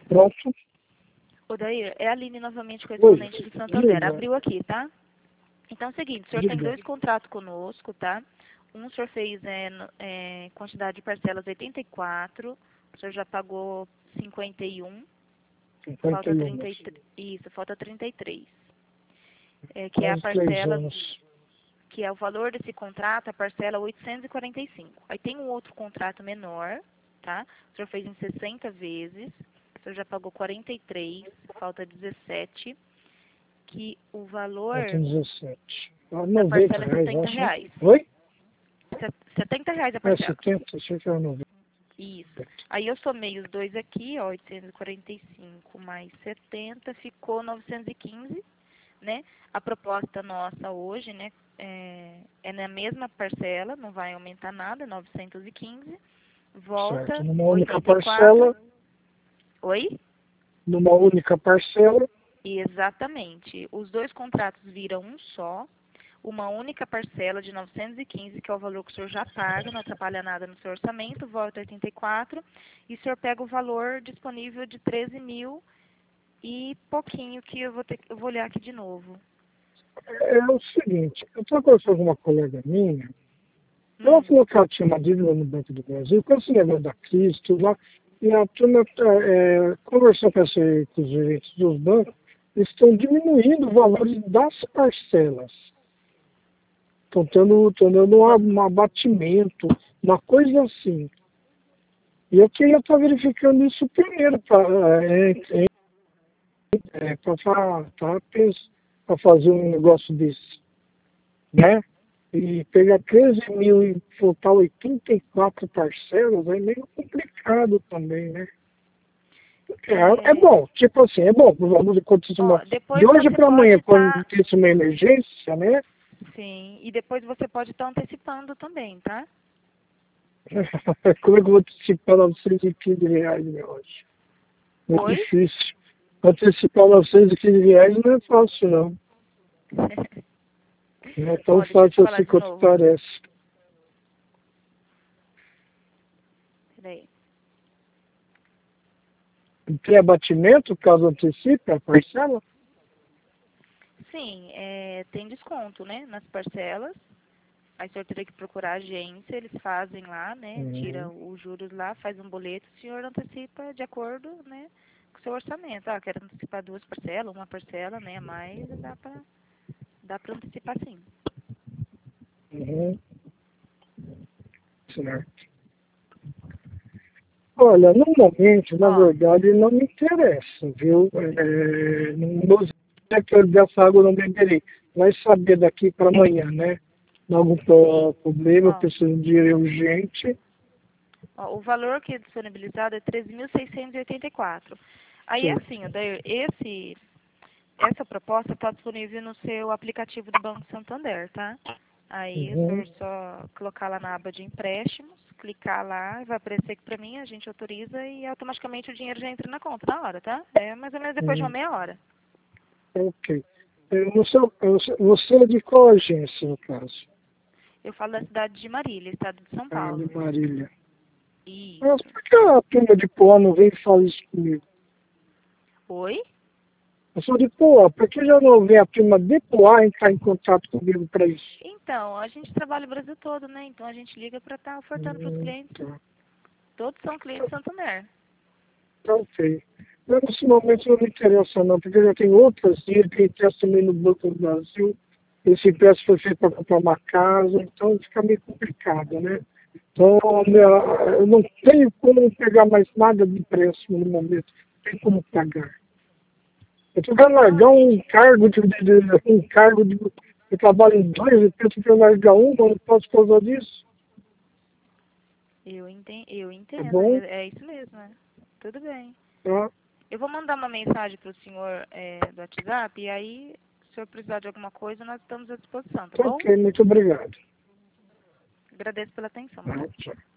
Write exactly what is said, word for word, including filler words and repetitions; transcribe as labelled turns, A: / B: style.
A: Pronto.
B: Odair, é a Aline novamente,
A: Oi.
B: correspondente do Santander.
A: Diga.
B: Abriu aqui, tá? Então é o seguinte, o senhor tem
A: Diga.
B: dois contratos conosco, tá? Um o senhor fez é, no- é, quantidade de parcelas oitenta e quatro, o senhor já pagou cinquenta e um, falta
A: cinquenta e um.
B: trinta e três. Isso, falta trinta e três. É, que é a
A: Quase três
B: parcela,
A: anos.
B: que é o valor desse contrato, a parcela oitocentos e quarenta e cinco. Aí tem um outro contrato menor, tá? O senhor fez em sessenta vezes, o senhor já pagou quarenta e três, falta dezessete, que o valor
A: Faltam dezessete. Ah,
B: da
A: noventa
B: parcela é
A: reais,
B: setenta
A: acho, né?
B: reais.
A: Oi?
B: Se- setenta reais a
A: É
B: parcela.
A: setenta, achei que era noventa.
B: Isso. Aí eu somei os dois aqui, ó, oitocentos e quarenta e cinco mais setenta, ficou novecentos e quinze, né? A proposta nossa hoje, né, é, é na mesma parcela, não vai aumentar nada, novecentos e quinze. Volta
A: Certo. Numa única
B: oitenta e quatro.
A: parcela,
B: Oi?
A: numa única parcela,
B: Exatamente. Os dois contratos viram um só, uma única parcela de novecentos e quinze, que é o valor que o senhor já paga, não atrapalha nada no seu orçamento, volta oitenta e quatro, e o senhor pega o valor disponível de treze mil e pouquinho, que eu vou, ter, eu vou olhar aqui de novo.
A: é o seguinte, eu estou conversando com uma colega minha, ela
B: Hum,
A: falou que ela tinha uma dívida no Banco do Brasil, com esse negócio da crise, tudo lá, e a turma tá, é, conversou com, esse, com os gerentes dos bancos, eles estão diminuindo o valor das parcelas. Estão tendo, tão dando um, um abatimento, uma coisa assim. E eu queria estar verificando isso primeiro para é, é, é, para fazer um negócio desse, né? E pegar treze mil e faltar oitenta e quatro parcelas é meio complicado também, né? É, é
B: é,
A: bom, tipo assim, é bom, vamos acontecer
B: ó,
A: uma, de
B: depois
A: hoje
B: você
A: para
B: pode
A: amanhã, quando
B: estar,
A: tem uma emergência, né?
B: sim, e depois você pode estar antecipando também, tá?
A: Como é que eu vou antecipar novecentos e quinze reais, meu hoje? Muito
B: Oi?
A: difícil. Antecipar novecentos e quinze reais não é fácil, não. Não é tão
B: Ó, deixa eu te
A: fácil
B: falar
A: assim
B: de
A: quanto
B: novo.
A: parece.
B: Peraí.
A: Tem abatimento caso antecipe a parcela?
B: Sim, é, tem desconto, né, nas parcelas. Aí o senhor teria que procurar a agência, eles fazem lá, né? Tira
A: Uhum.
B: os juros lá, faz um boleto, o senhor antecipa de acordo, né, com o seu orçamento. Ah, quero antecipar duas parcelas, uma parcela, né, a mais, dá pra, dá pra antecipar sim.
A: Uhum. Certo. Olha, no momento, na
B: Ó,
A: verdade, não me interessa, viu? É, não é que eu dessa água eu não beberei. Vai saber daqui para amanhã, né? Dá algum pro- problema, eu
B: ó,
A: preciso de dinheiro urgente.
B: ó, o valor que é disponibilizado é treze mil seiscentos e oitenta e quatro. Aí
A: Certo.
B: assim, Odair, esse, essa proposta está disponível no seu aplicativo do Banco Santander, tá? Aí o
A: Uhum.
B: senhor só colocar lá na aba de empréstimos, clicar lá, vai aparecer que para mim, a gente autoriza e automaticamente o dinheiro já entra na conta na hora, tá? É mais ou menos depois de uma
A: Uhum.
B: meia hora.
A: Ok. É, Você, você você é de qual agência, no caso?
B: Eu falo da cidade de Marília, estado de São
A: Ah, de
B: Paulo.
A: Marília. Mas
B: Isso.
A: por que a turma de Poá não vem e fala isso comigo?
B: Oi?
A: Eu sou de Poá, por que já não vem a turma de Poá entrar em contato comigo para isso?
B: Então, a gente trabalha o Brasil todo, né? Então a gente liga para estar ofertando para os
A: Hum,
B: clientes.
A: tá.
B: Todos são clientes Santander.
A: Tá ok. Mas nesse momento não me interessa não, porque eu já tenho outras dívidas que empresto também no Banco do Brasil. Esse empréstimo foi feito para comprar uma casa, então fica meio complicado, né? Então, minha- eu não tenho como pegar mais nada de empréstimo no momento. Não tem como pagar. Eu estou querendo
B: Não,
A: largar
B: a
A: um
B: gente,
A: cargo de, de, de- um cargo de. Eu trabalho em dois, eu estou querendo largar um, mas não posso por causa disso.
B: eu entendo, eu
A: Tá
B: entendo,
A: bom?
B: é, é isso mesmo, né? Tudo bem.
A: Tá?
B: Eu vou mandar uma mensagem para o senhor é, do WhatsApp e aí, se o senhor precisar de alguma coisa, nós estamos à disposição, tá
A: Tá
B: bom?
A: ok, muito obrigado.
B: Agradeço pela atenção.
A: Tá, tchau.